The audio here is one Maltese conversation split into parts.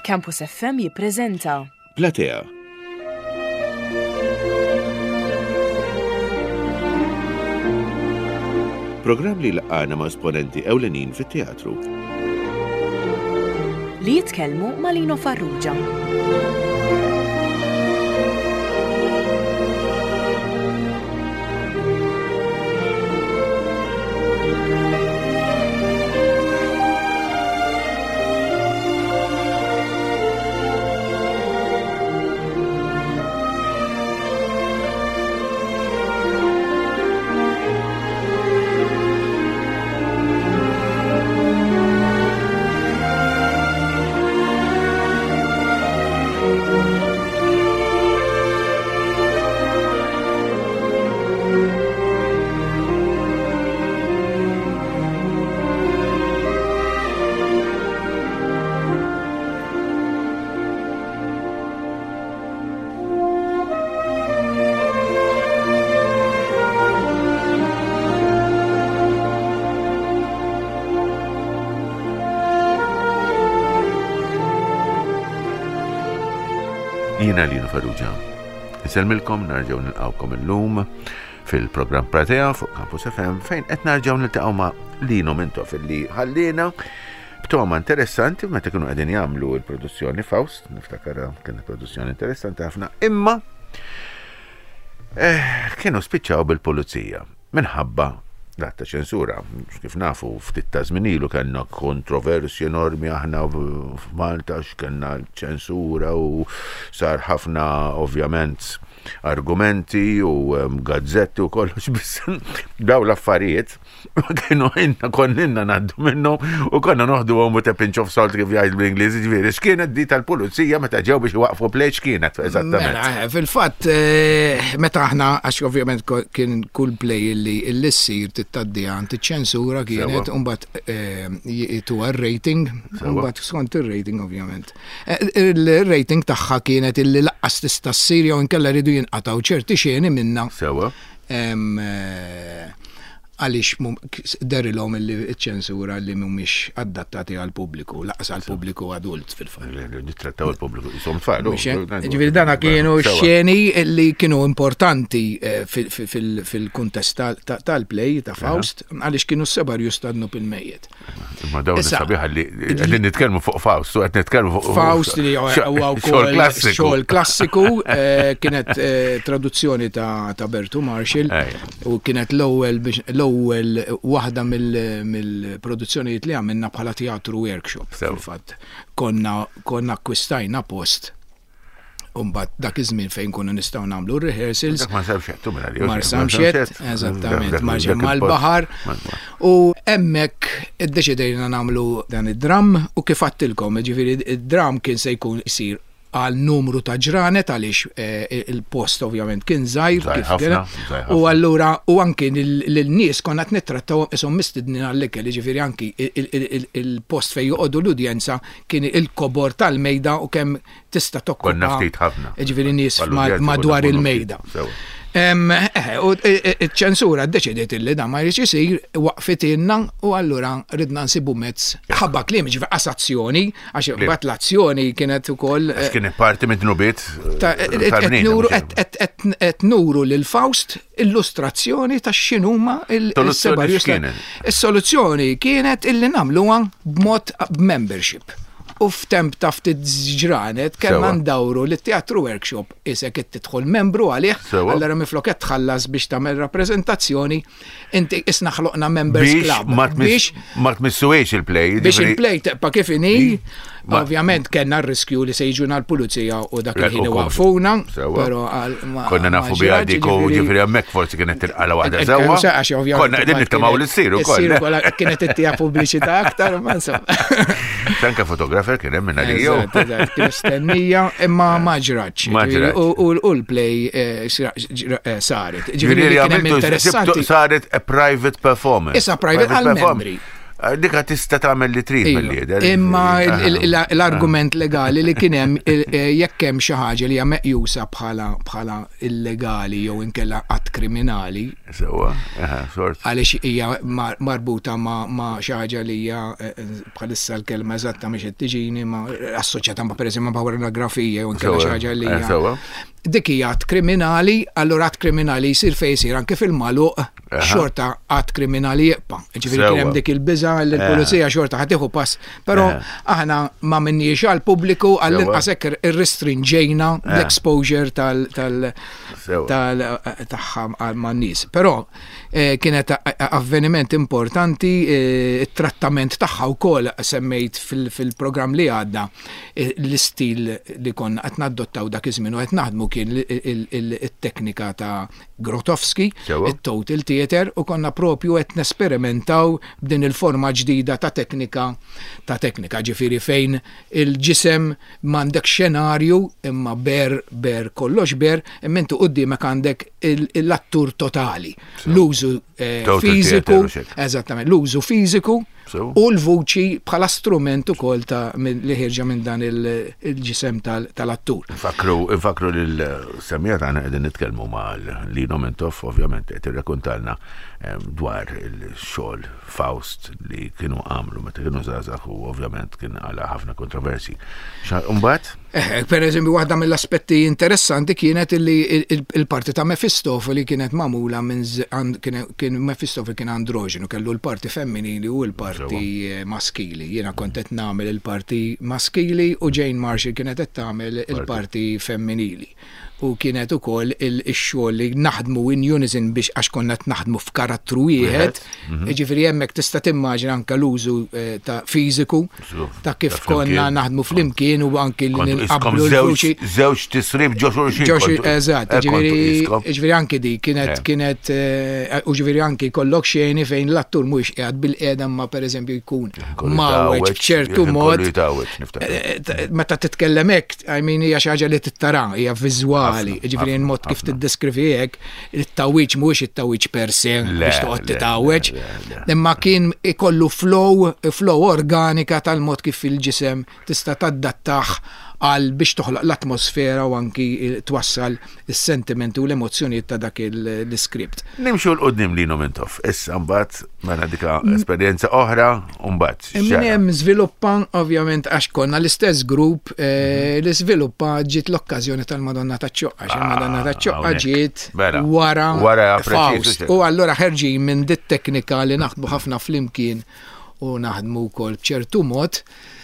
Campus FM jippreżenta Platea. Programm li laqana ma' esponenti ewlenin fit-teatru. li jitkellmu ma' Lino Farrugia. Jiena Lino Farrugia. Nselmilkom narġgħu nilqgħukom illum fil-programm Platea fuq Campus FM fejn qed narġgħu niltaqgħu ma' Lino Mintoff illi ħallina b'toma interessanti meta kienu qegħdin jagħmlu l-produzzjoni Faust, niftakar kienet produzzjoni interessanti ħafna, imma kienu spiċċaw bil-pulizija minħabba l-atta ċensura. Kif nafu ftit ta' żmien ilu kellna kontroversji enormi aħna f'Malta x'kellna ċensura u sar ħafna ovvjament argumenti u gazzetti u kollox biss daw l-affarijiet kienu konninna ngħaddu minnhom u konna noħduhom with a pinch of salt kif jgħid bl-Ingliż, ġifieri x'kienet di tal-pulizija meta ġew biex iwaqfu plej x'kienet eżattament. Fil-fatt meta aħna għax ovvjament kien kull plej li ssir tittaddi għand iċ-ċensura kienet u mbagħad jituha r-rating u mbagħad skont ir-rating ovvjament. Il-rating tagħha kienet illi laqqas tista' ssir jew inkella rridu jinqataw ċerti xeni minna. Sewa. Għaliex derilhom illi ċ-ċensura li mhumiex adattati għall-pubbliku, laqas għall-pubbliku adult fil-fatt. Nittrattaw il-pubbliku jisom tfajlu. Ġifieri dana kienu xeni li kienu importanti fil-kuntest tal-play ta' Faust għaliex kienu s-sebar justadnu bil-mejjed. Ma dawn is-sabiħa li nitkellmu fuq Faust, u qed nitkellmu fuq Faust li huwa wkoll xogħol klassiku, kienet traduzzjoni ta' Bertu Marshall u kienet l-ewwel waħda mill-produzzjonijiet li għamilna bħala teatru workshop. Fil-fatt konna akkwistajna post Umbat dak iż-żmien fejn kunu nistgħu nagħmlu rehearsals. Ma sabxet eżattament, marġem mal-baħar. U hemmhekk iddeċidejna nagħmlu dan id-dram u kif għattilkom, ġifieri id-dram kien se jkun isir għal numru ta' ġranet għaliex il-post ovvjament kien żgħir u allura u anke lil-nies konna qed nittrattaw ishom mistednin għall-ikel, ġifieri anki il-post fejn joqogħdu l-udjenza kien il-kobor tal-mejda u kemm tista' tokkopa. Konna ftit ħafna. Ġifieri nies madwar il-mejda. U ċ-ċensura ddeċidiet illi dan ma jridx isir waqfitilna u allura ridna nsibu mezz ħabba kliem ġifier qassazzjoni għax imbagħad l-azzjoni kienet ukoll kienet parti minn nubiet qed nuru lil Faust illustrazzjoni ta' x'inhuma il-sebar. Is-soluzzjoni kienet illi nagħmluha b'mod membership. U f'temp ta' ftit ġranet kellna ndawru li teatru workshop isek qed tidħol membru għalih, allura miflok qed tħallas biex tagħmel rappreżentazzjoni, inti isna ħloqna members club biex ma tmissuwiex il-play. Biex il-play teqpa' kif inhi, ovvjament kellna r-riskju li se jiġuna l-pulizija u dak il-ħin waqfuna, però konna nafu biha dik u ġifieri hemmhekk forsi kienet tilqala waħda sewwa. Konna qegħdin nittamaw li ssiru wkoll. Kienet ittija pubbliċità aktar ma insomma. Anke fotografer kien hemm minn għalija. Kien istennija imma ma ġratx. U l-play saret. Ġifieri kien hemm interessanti. Saret a private performance. Issa private għal-membri. Dika tista' tagħmel li trid mill-lieder. Imma l-argument legali li kien hemm jekk hemm xi ħaġa li hija meqjusa bħala illegali jew inkella qatt kriminali. Sewwa, sort. Għaliex hija marbuta ma' xi ħaġa li hija bħalissa l-kelma eżatta mhix qed tiġini ma' assoċjata ma' pereżempju ma' pornografija jew inkella xi ħaġa li hija. Dik hija att kriminali, allura att kriminali jsir fejn jsir anke fil-magħluq xorta att kriminali jibqa'. Ġifieri kien hemm dik il-biża li l-pulizija xorta ħatieħu pass, però aħna ma minniex għall-pubbliku għall-inqas hekk irrestrinġejna l-exposure tagħha man-nies. Però kienet avveniment importanti, it-trattament tagħha wkoll semmejt fil-programm li għadda l-istil li konna qed nadottaw dak iż-żmien u qed naħdmu kien it-teknika ta' Grotowski, it-Total Theater, u konna propju qed nesperimentaw b'din il-forma ġdida ta' teknika, ġifieri fejn il-ġisem m'għandek xenarju imma ber kollox imma intu quddiemek għandek l-attur totali. L-użu fiżiku, eżattament, l-użu fiżiku u l-vuċi bħala strument ukoll li ħirġa minn dan il-ġisem tal-attur. Infakru l-semmija tagħna qegħdin nitkellmu ma' Lino Mentoff, ovvjament qed irrakkuntalna dwar il-xogħol Faust li kienu għamlu meta kienu żgħażagħ u ovvjament kien għala ħafna kontroversi. Mbagħad? Per eżempju, waħda mill-aspetti interessanti kienet li il-parti ta' Mefistofeli kienet magħmula kien Mefistofeli kien androġenu, kellu l-parti femminili u l-parti maskili. Jiena kont qed nagħmel il-parti maskili u Jane Marshall kienet qed tagħmel il-parti femminili. U kienet ukoll il-xogħol li naħdmu in unison biex għax konna naħdmu f'karattru wieħed, ġifieri hemmhekk tista' timmaġina anke l-użu ta' fiżiku ta' kif konna naħdmu flimkien u anke li ninqablu l-vuċi. Żewġ tisrib ġo xulxin. Eżatt, ġifieri anke di kienet u ġifieri anke jkollok xeni fejn l-attur mhuwiex qiegħed bil-qiegħda ma pereżempju jkun mawweġ b'ċertu mod. Meta titkellem hekk, hija xi ħaġa li tittara, hija viżwali. Ġifieri mod kif tiddeskrivi hekk, it-tawwiġ mhuwiex it-tawwiġ per se biex toqgħod titawweġ, imma kien ikollu flow organika tal-mod kif il-ġisem tista' tadattaħ għal biex toħloq l-atmosfera u anki twassal is-sentimenti u l-emozzjonijiet ta' dak l-iskript. Nimxu l-qoddim Lino Mentoff, issa mbagħad mela dika esperjenza oħra u mbagħad. Min hemm żviluppa ovvjament għax konna l-istess grupp li żviluppa ġiet l-okkażjoni tal-Madonna taċ-Ċoqqa, il-Madonna taċ-Ċoqqa ġiet wara Faust. U allura ħerġin minn dit teknika li naħdmu ħafna flimkien u naħdmu wkoll b'ċertu mod.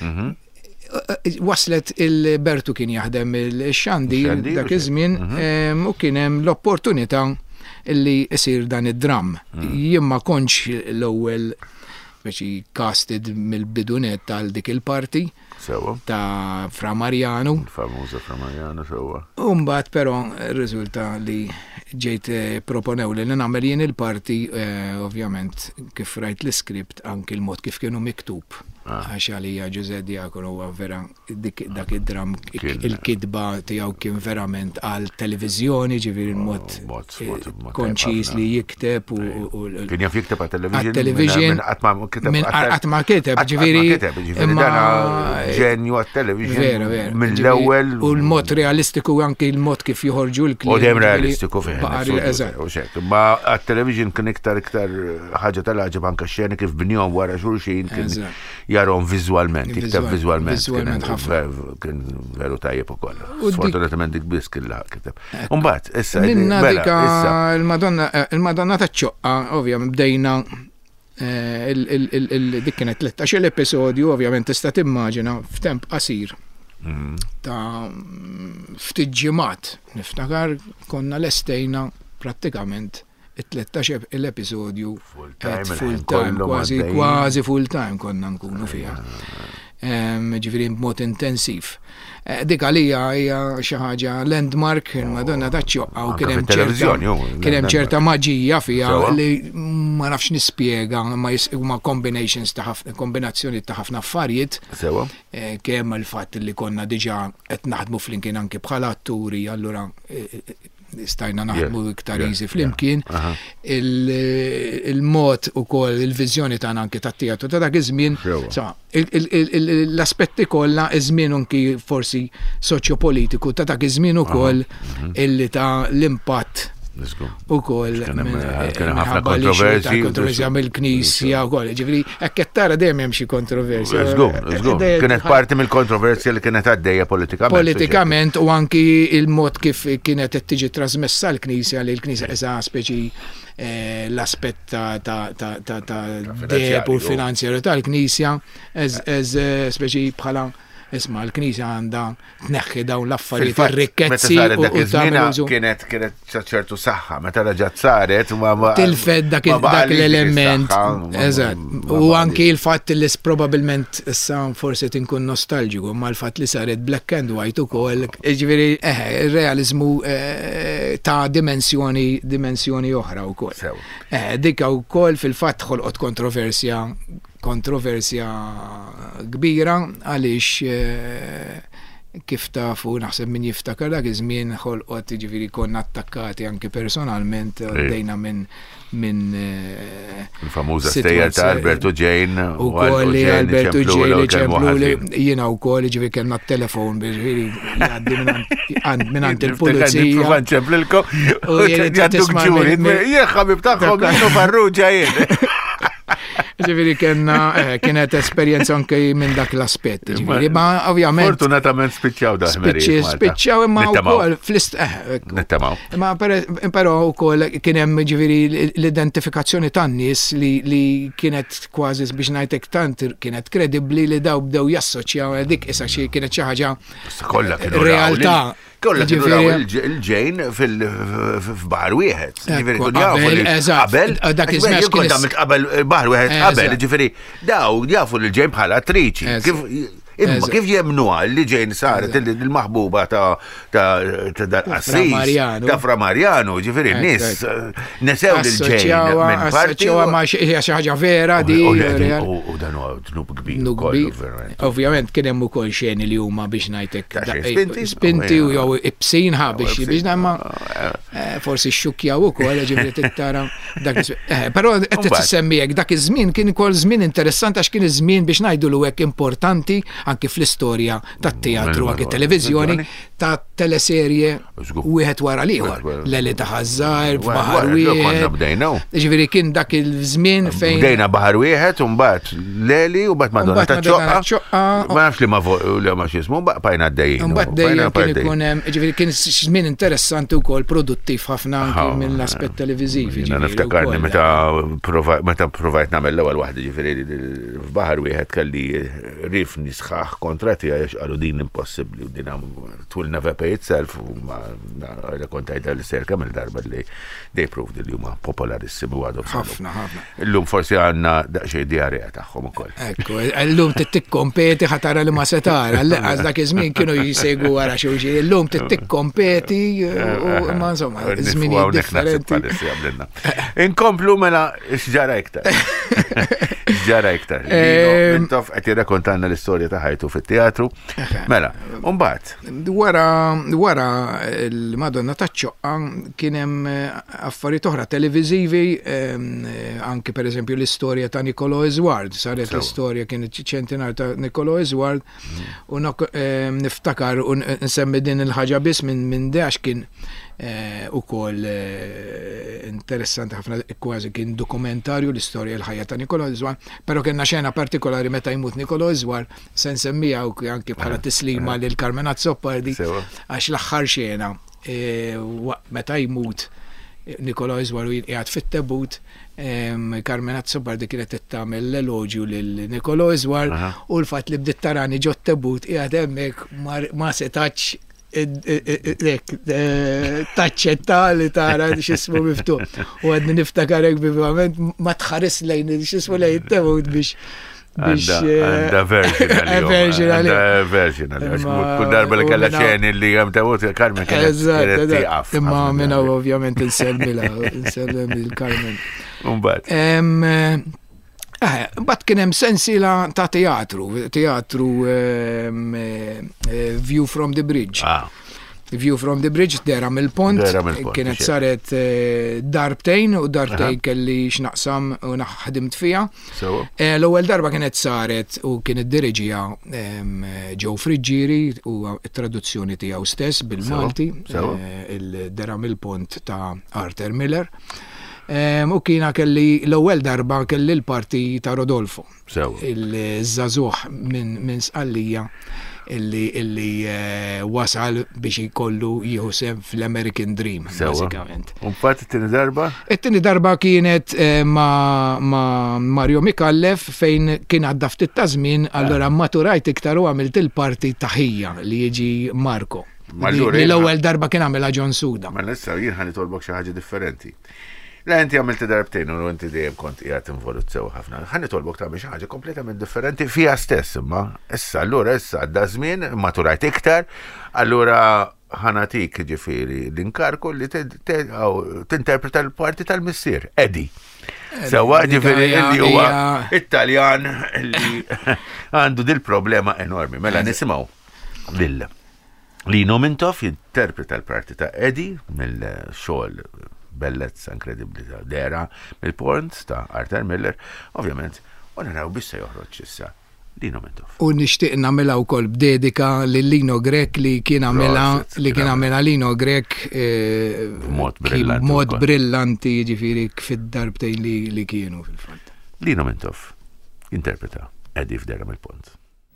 Waslet il-Bertu kien jaħdem il-xandi dak iż-żmien u kien hemm l-opportunità li jsir dan id-dram. Jien ma kontx l-ewwel speċi casted mill-bidunet tal dik il-parti ta' Fra Marjanu. Famuża Fra Marjanu sewwa. U mbagħad però r-riżulta li ġejt proponew li nagħmel jien il-parti ovvjament kif rajt l-iskript anke l-mod kif kienu miktub. Għax għalija Giuseppe Diacono huwa vera dak id-dram il-kidba tiegħu kien verament għal televiżjoni, ġifieri mod konċis li jikteb u kien jaf jikteb għat-televiżjon minn qatt ma kiteb ġifieri imma ġenju għat-televiżjon mill-ewwel u l-mod realistiku anke l-mod kif joħorġu l-kliem. U dem realistiku fih. Ma għat-televiżjon kien iktar ħaġa tal-ħaġa anke xena kif bnihom wara xulxin kien jarom vizualment, jikteb vizualment. Kien veru tajjeb ukoll. Sfortunatament dik biss kien kiteb. Mbagħad issa il-Madonna taċ-Ċoqqa, ovvjament bdejna dik kienet 13 episodju, ovvjament tista' timmaġina f'temp qasir ta' ftit ġimgħat. Niftakar konna lestejna prattikament it-13 l-episodju full time, kważi full time konna nkunu fiha. Ġifieri b'mod intensiv. Dik għalija hija xi ħaġa landmark il-Madonna taċ-Ċoqqa u kien hemm ċerta maġija fiha li ma nafx nispjega ma combinations ta' ħafna kombinazzjoni ta' ħafna affarijiet. Kemm il-fatt li konna diġà qed naħdmu flimkien anke bħala atturi, allura stajna naħdmu iktar easy flimkien, il-mod ukoll il-viżjoni tagħna anke tat-teatru ta' dak iż-żmien, l-aspetti kollha iż-żmien anki forsi soċjopolitiku ta' dak iż-żmien ukoll illi ta' l-impatt u koll kien ħafna kontroversja mill-Knisja u koll, ġifri, ekket tara dejjem hemm xi kontroversja. Kienet parti mill-kontroversja li kienet għaddejja politikament. Politikament u anki il-mod kif kienet qed tiġi trasmessa l-Knisja li l-Knisja eża speċi l-aspett ta' deb u finanzjarju tal-Knisja eż speċi bħala isma' l-Knisja għandha tneħħi dawn l-affarijiet ir-rikkezzi u tagħmel kienet ċertu saħħa meta raġat saret tilfed dak l-element. Eżatt. U anki l-fatt li probabbilment issa forsi tinkun nostalġiku ma l-fatt li saret black and white ukoll, ġifieri ir-realiżmu ta' dimensjoni oħra wkoll. Dik wkoll fil-fatt ħolqot kontroversja kbira għaliex kif tafu naħseb min jiftakar dak iż-żmien ħolqot jiġifieri konna attakkati anke personalment għaddejna minn il-famuża stejja ta' Alberto Jane u kolli Alberto Jane ċemplu jiena wkoll jiġifieri kellna t-telefon jiġifieri jgħaddi mingħand il-pulizija. Nipprova nċemplilkom u jgħadduk ġuri, jien ħabib tagħhom Nino Farrugia jien. Ġifieri kienet esperjenza anke minn dak l-aspett. Ġifieri ma ovvjament fortunatament spiċċaw daħmerijiet. Spiċċaw imma wkoll nittamaw. Ma però wkoll kien hemm ġifieri l-identifikazzjoni tan-nies li kienet kważi biex ngħidlek tant kienet kredibbli li daw bdew jassoċjaw dik issa xi kienet xi ħaġa realtà. Kolla kienu il-ġejn f'baħar wieħed. Qabel, dak iż-żmien kien qabel baħar wieħed qabel, ġifieri daw jafu l-ġejn bħala attriċi. Imma kif jemnuha li ġejn saret il-maħbuba ta' dal-Assis, ta' Fra Marjano, ġifieri n-nies nesew l-ġejn minn parti. Ma xi ħaġa vera di. U dan huwa ġnub kbir. Ovvjament kien hemm ukoll xeni li huma biex ngħidlek spinti u jew ibsin biex imma forsi xxukkjaw ukoll ġifieri tittara dak. Però qed tissemmi hekk dak iż-żmien kien ukoll żmien interessanti għax kien iż-żmien biex ngħidulu hekk importanti anke fl-istorja tat-teatru anke televiżjoni ta' teleserje wieħed wara l-ieħor. Leli ta' Ħażar, Baħar Wieħed. Ġifieri kien dak il-żmien fejn bdejna Baħar Wieħed u mbagħad Leli u mbagħad Madonna ta' ċoqqa. Ma nafx li ma x'ismu baqajna għaddejjin. Mbagħad dejjem kien ikun hemm ġifieri kien żmien interessanti wkoll produttiv ħafna anke mill-aspett televiżiv. Niftakarni meta provajt nagħmel l-ewwel waħda ġifieri f'Baħar Wieħed kelli rif nisħaħ kontra tiegħi għax qalu din impossibbli u din twil never pay itself u ma kont għajda li ser kemm il-darba li they proved li huma popolarissimi u għadhom. Ħafna. Illum forsi għandna daqsxejn diarrea tagħhom ukoll. Ekku, illum tikkompeti ħatara li ma se tara, għaż dak iż-żmien kienu jsegwu wara xi wxi, illum tikkompeti u ma insomma żmien differenti. Inkomplu mela x'ġara iktar. X'ġara iktar. Intof qed jirrakkontalna l-istorja ta' ħajtu fit-teatru. Mela, mbagħad. Wara l-Madonna ta' ċoqqa kien hemm affarijiet oħra televiżivi, anke pereżempju l-istorja ta' Nicolò Eżward, saret l-istorja kienet ċentinar ta' Nicolò Eżward u niftakar u nsemmi din il-ħaġa biss minn għax kien ukoll interessanti ħafna kważi kien dokumentarju l-istorja l-ħajja ta' Nicolò Eżward, però kienna xena partikolari meta jmut Nicolò Eżward se nsemmija anke bħala tislima lil Carmen Azzopardi għax l-aħħar xena meta jmut Nicolò Eżward qiegħed fit-tebut Carmen Azzopardi kienet tagħmel l-elogju lil Nicolò Eżward u l-fatt li bdiet tarani ġo t-tebut qiegħed hemmhekk ma setax taċċetta li tara x'ismu miftuħ. U għadni niftakarek vivament ma tħares lejn x'ismu lejn tebut biex għanda versionali. Kull darba li kalla xeni li għam tebut Carmen kienet tiqaf. Imma minna ovvjament insemmila il-Carmen. Bat kien hemm sensiela ta' teatru View from the Bridge. View from the Bridge, dera mill-pont, Dera mill-pont, kienet biex saret darbtejn u darbtejn kelli x'naqsam u naħdimt fija. Sewa. L-ewwel darba kienet saret u kienet diriġija Joe Friġġieri u t-traduzzjoni tiegħu stess bil-Malti, Sewa. il-dera mill-pont ta' Arthur Miller. U kiena kelli l-ewwel darba kelli l-parti ta' Rodolfo. Sewa. Il-żagħżugħ minn Sqallija illi wasal biex jkollu jieħu sem fl-American Dream, basikament. Mbagħad it-tieni darba? It-tieni darba kienet ma' Mario Mikallef fejn kien għadda ftit ta' żmien, allura maturajt iktar u għamilt il-parti taħija li jiġi Marco. L-ewwel darba kien għamilha John Suda. Ma nista' jien ħan nitolbok xi ħaġa differenti. La inti għamilti darbtejn u inti dejjem kont qiegħed involut sew ħafna. Ħan nitolbok tagħmel xi ħaġa kompletament differenti fiha stess imma. Issa għadda żmien maturajt iktar, allura ħanatik ġifieri l-inkarku li tinterpreta l-parti tal-missier, Eddie. Sewa ġifieri li huwa Italjan li għandu dil-problema enormi. Mela nisimgħu lil Lino Mintoff jinterpreta l-parti ta' Eddie mill-xogħol bellezza inkredibbli ta' dera mill-pont ta' Arthur Miller, ovvjament, u naraw bissa joħroġ issa Lino Mintoff. U nixtieq nagħmilha wkoll b'dedika lil Lino Grek li kien għamilha Lino Grek mod brillanti jiġifieri fid-darbtejn li kienu fil-fatt. Lino Mintoff jinterpreta Eddie f'dera mill-pont.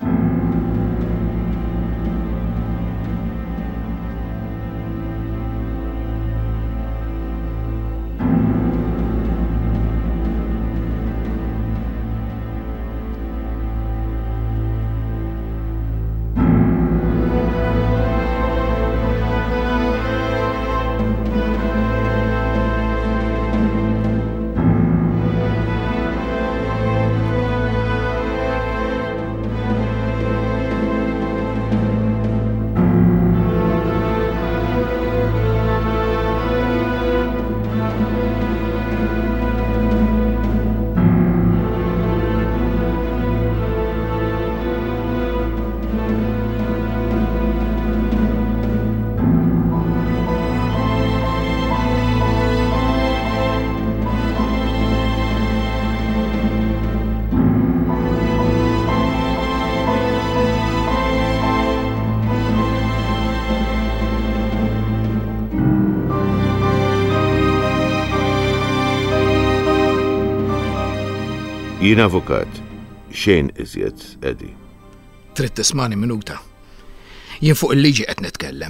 Jien avukat, xejn iżjed, Eddie. Trid tismani minuta. Jien fuq il-liġi qed nitkellem.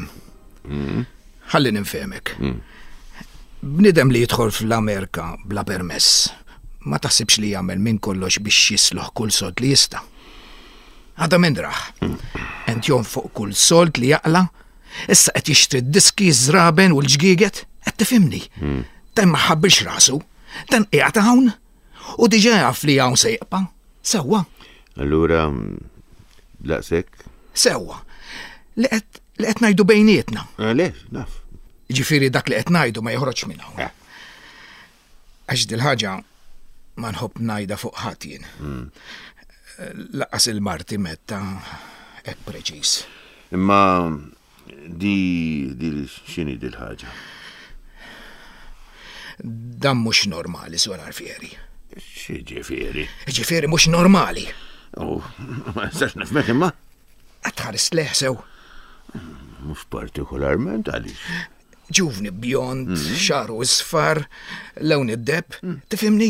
Ħalli ninfehmek. Bnidem li jidħol fl-Amerika bla permess, ma taħsibx li jagħmel minn kollox biex jisloħ kull sold li jista'. Għadha minn draħ. Ent jonfoq kull sold li jaqla, issa qed jixtri d-diski żraben u l-ġgieget, qed tifhimni. Dan ma ħabbirx rasu, dan qiegħed hawn. U diġà jaf li hawn se jaqpa' sewwa. Allura laqsek? Sewwa. Li qed ngħidu bejnietna. Għaliex, naf. Ġifieri dak li qed ngħidu ma joħroġ minn hawn. Għax dil-ħaġa ma nħobb ngħidha fuq ħadd jien. Laqas il-marti metta hekk preċiż. Imma di x'inhi dil-ħaġa? Dan mhux normali, Sur Alfieri. Xi ġifieri? Ġifieri mhux normali. Ma nistax nifhmek imma. Qed tħares leħ sew. Mhux partikolarment għaliex. Ġuvni bjond, xaru isfar, lawn id-deb, tifhimni?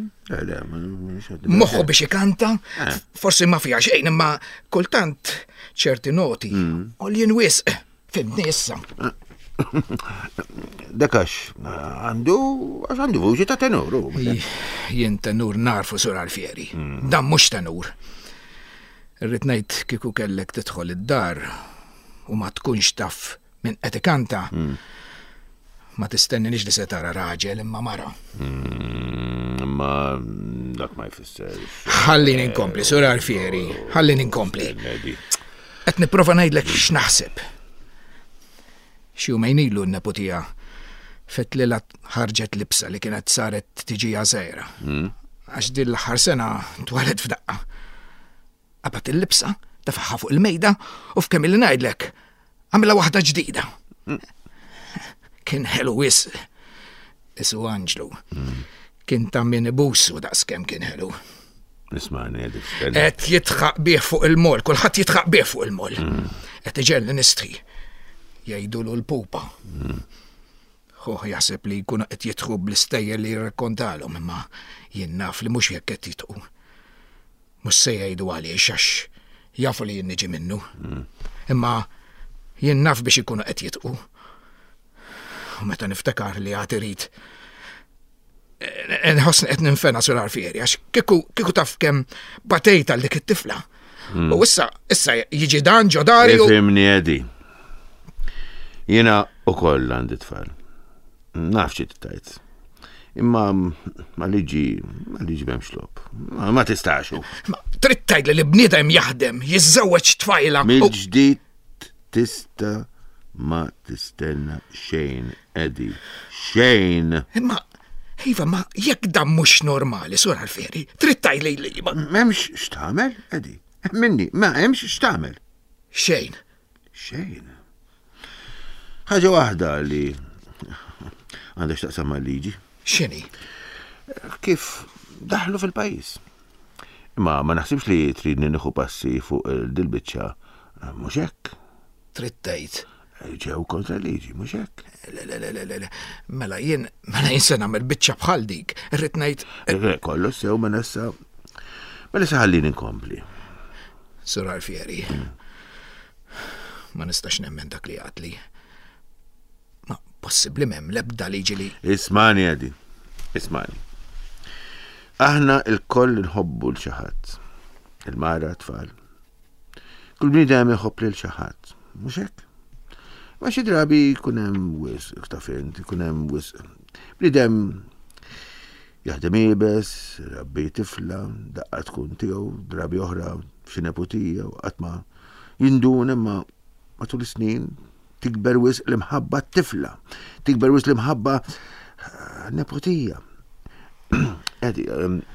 Moħħu biex ikanta, forsi ma fija xejn imma kultant ċerti noti. Oljien wisq, fimni issa. Dakax, għandu vuġi ta' tenur. Jien tenur narfu, Sur Alfieri. Dan mhux tenur. Irrid ngħid kieku kellek tidħol id-dar u ma tkunx taf minn qed ikanta. Ma tistenninix li se tara raġel imma mara. Ma dak ma jfisser. Ħallini nkompli, Sur Alfieri, ħallini nkompli. Qed nipprova ngħidlek x'naħseb. Xi jumejn ilu n-neputija fetlila ħarġet libsa li kienet saret tiġi żgħira. Għax din l-aħħar sena twalet f'daqqa. Qabad il-libsa, tafaħħa fuq il-mejda u f'kemm li ngħidlek għamilha waħda ġdida. Kien ħelu isu Anġlu. Kien ta' min ibusu daqskemm kien ħelu. Nismani għedi. Et jitħaq bih fuq il-mol, kulħadd jitħaq bih fuq il-mol. Et iġelli nistħi. Jgħidulu l-pupa. Uħ jaħseb li jkunu qed jitħu bl-istejjer li jirrakkontalhom, imma jien naf li mhux jekk qed jitħu. Mhux se jgħidu għaliex għax jafu li jien niġi minnu. Imma jien naf biex ikunu qed jitħu. U meta niftakar li għad irid nħossni qed ninfena sur Alfieri għax kieku taf kemm batejta l dik it-tifla. U issa jiġi dan ġodari u. Ifhimni Edi. Jiena ukoll għandi tfal. Naf xi tajt. Imma ma liġi m'hemmx lob. Ma tistax. Ma trid tgħidli li bniedem jaħdem, jiżżewweġ tfajla. Mill-ġdid tista' ma tistenna xejn, Edi. Xejn. Imma Iva, ma jekk dan mhux normali, sur Alfieri, trid tgħidli li ma. M'hemmx x'tagħmel, Edi. Minni, ma hemmx x'tagħmel. Xejn. Xejn. Ħaġa waħda li għandha x'taqsam mal-liġi. X'inhi? Kif daħlu fil-pajjiż. Imma ma naħsibx li tridni nieħu passi fuq dil-biċċa mhux hekk. Trid tgħid. Ġew kontra liġi, mhux hekk. Mela jien se nagħmel biċċa bħal dik. Irrid ngħid. Kollox sew ma nessa. Mela se ħallini nkompli. Sur Alfieri. Ma nistax nemmen dak li għadli. Ma possibbli m'hemm l-ebda liġi li. Ismani Edi. Ismani. Aħna l-koll nħobbu l-xi ħadd. Il-mara tfal. Kull bniedem iħobb lil xi ħadd. Mhux hekk? Ma xi drabi jkun hemm wisq ta' fint, ikun hemm wisq. Bniedem jaħdem ibes, rabbi tifla, daqqa tkun tiegħu, drabi oħra f'xi neputija u qatt ma jindun imma matul is-snin tikber wisq l-imħabba t-tifla, tikber wisq l-imħabba neputija. Edi,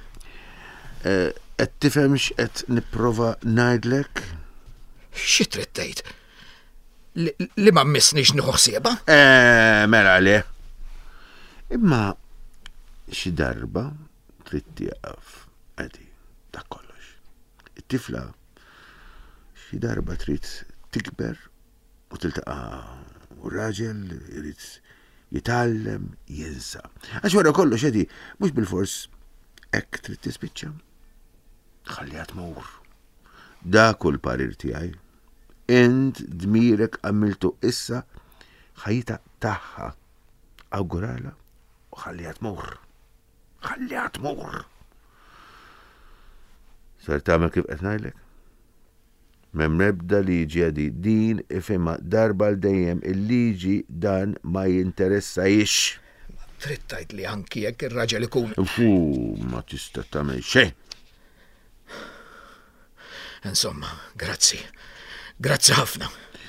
qed tifhem x'qed nipprova ngħidlek? Xi trid tgħid? Li ma mmissniex nieħu ħsiebha? Mela le. Imma xi darba trid tieqaf, Edi, dak kollox. It-tifla xi darba trid tikber u tiltaqa' u raġel irid jitgħallem jinsa. Għax wara kollox Edi, mhux bil-fors hekk trid tispiċċa. Ħalliha tmur. Dak kull parir tiegħi. Int dmirek għamiltu issa ħajta taħħa awgurala u ħalliha tmur. Ħalliha tmur. Sar tagħmel kif qed ngħidlek? M'hemm nebda liġi Edi din ifhimha darba l dejjem il-liġi dan ma jinteressajx. Trid tgħid li anki jekk ir-raġel ikun. Ma tista' tagħmel xejn. Insomma, grazzi. Grazzi ħafna.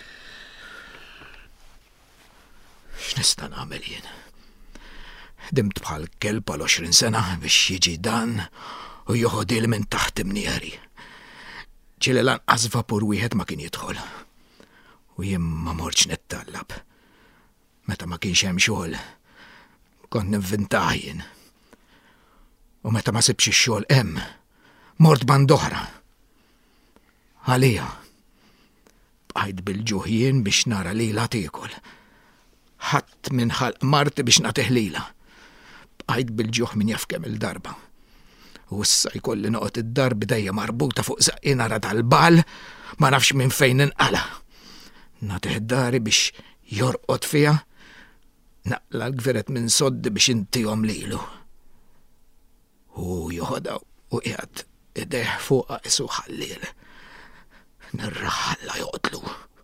X'nista' nagħmel jien? Dimt bħal kelb għal 20 sena biex jiġi dan u joħodil minn taħt imnieri. Ġieli lanqas vapur wieħed ma kien jidħol. U jien ma mortx nittallab. Meta ma kienx hemm xogħol, kont nivvintah jien. U meta ma sibx ix-xogħol hemm, mort band oħra. Għalija. Bqajt bil-ġuħjien biex nara lila tiekol. Ħadd minn ħalq marti biex nagħtih lila. Bqajt bil-ġuħ minn jaf kemm il-darba. U issa jkolli noqgħod id-dar bidejja marbuta fuq zaqqi nara tal-bal ma nafx minn fejn inqala. Nagħtih id-dari biex jorqod fiha, naqla l-gveret minn soddi biex intihom lilu. U joħodha u qiegħed idejh fuqha isu ħalliel. Nirraħalla joqtlu.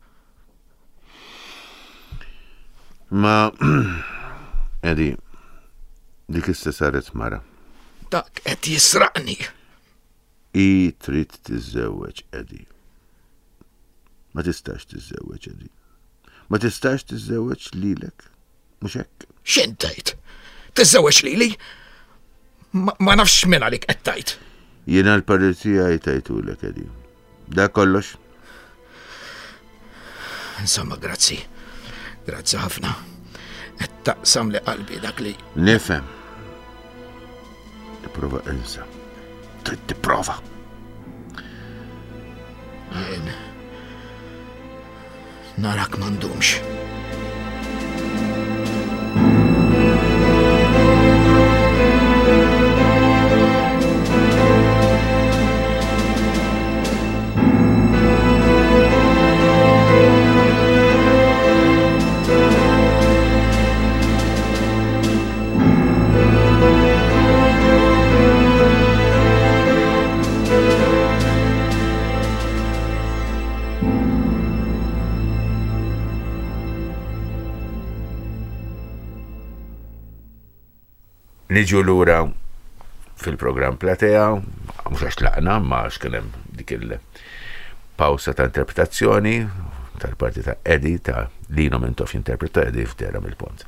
Ma, Edi, dik issa saret mara. Dak qed jisraqni. I trid tiżżewweġ, Edi. Ma tistax tiżżewweġ, Edi. Ma tistax tiżżewweġ lilek, mhux hekk. X'in tgħid? Tiżżewweġ lili? Ma nafx minn għalik qed tgħid. Jiena l-parir tiegħi tgħidulek, Edi. Dak kollox? Insomma, grazzi. Grazzi ħafna. Qed taqsam li qalbi dak li. Nifhem. Tipprova insa. Trid tipprova. Jien narak m'għandhomx. Niġu lura fil-programm Platea, mhux għax laqna, ma għax kien hemm dik il-pawsa ta' interpretazzjoni tal-parti ta' Eddie ta' Lino Mintoff jinterpreta Eddie f'Dera mill-Pont.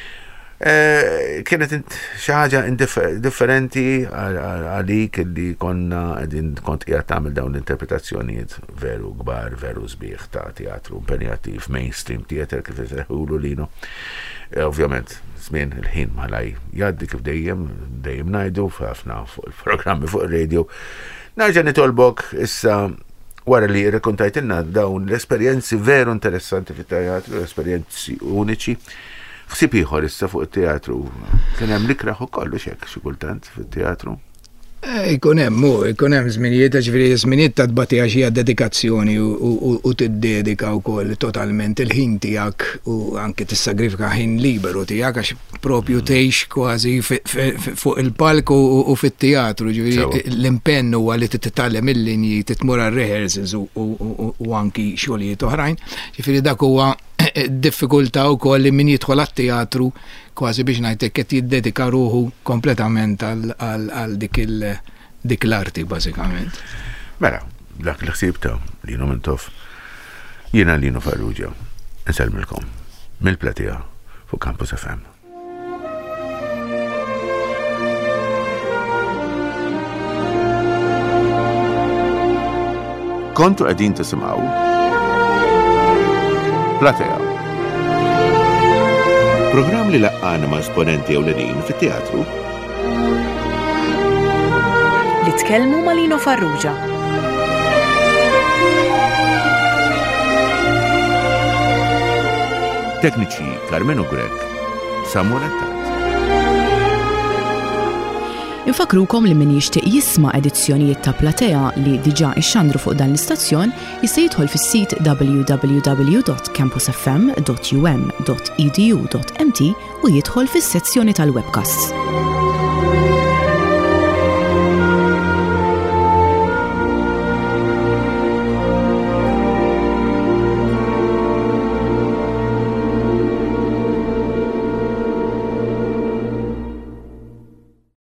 Kienet xi ħaġa differenti għalik li kont qiegħed tagħmel dawn l-interpretazzjonijiet veru kbar, veru sbieħ ta' teatru impenjattiv, mainstream theater kif iseħħulu Lino. Ovvjament, żmien il-ħin malaj jgħaddi kif dejjem ngħidu f'ħafna fuq il-programmi fuq ir-radio. Narġa' nitolbok issa wara li rrakkontajtilna dawn l-esperjenzi veru interessanti fit-teatru, esperjenzi uniċi. Ħsieb ieħor issa fuq it-teatru kien hemm l-ikraħ ukoll hekk xi kultant fit-teatru. Ikun hemm żminijiet ġifieri żminijiet ta' tbagħtiha xi dedikazzjoni u tiddedika wkoll totalment il-ħin tiegħek u anke tissagrifika ħin liberu tiegħek għax propju tgħix kważi fuq il-palk u fit-teatru, ġifieri l-impenn huwa li titgħallem il-linji titmur għar-rehearsals u anki xogħlijiet oħrajn. Ġifieri dak huwa diffikultà wkoll li min jidħol għat-teatru kważi biex ngħidlek qed jiddedika ruħu kompletament għal dik l-arti bażikament. Mela, dak l-ħsieb ta' Lino Mintoff, jiena Lino Farrugia, nsellmilkom mill-Platea fuq Campus FM. Kontu qegħdin tisimgħu Platea. Programm li laqqana ma' esponenti ewlenin fit-teatru li tkellmu ma' Lino Farrugia. Tekniċi Carmen Ugrek, Samuel Attat. Infakrukom li min jixtieq jisma' edizzjonijiet ta' Platea li diġà ixxandru fuq dan l-istazzjon jista' jidħol fis-sit www.campusfm.um.edu.mt u jidħol fis-sezzjoni tal-webcasts.